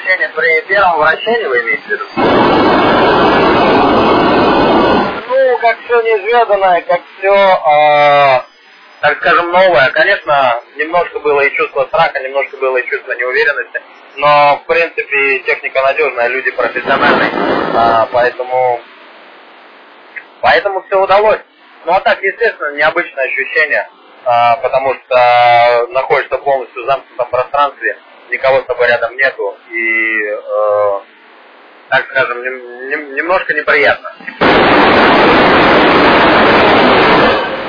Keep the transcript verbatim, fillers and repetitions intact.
ощущения при первом вращении, вы имеете в виду? Ну, как все неизведанное, как все, э, так скажем, новое. Конечно, немножко было и чувство страха, немножко было и чувство неуверенности, но, в принципе, техника надежная, люди профессиональные, э, поэтому, поэтому все удалось. Ну, а так, естественно, необычное ощущение, э, потому что находишься полностью в замкнутом пространстве, никого с тобой рядом нету, и, э, так скажем, нем, нем, немножко неприятно.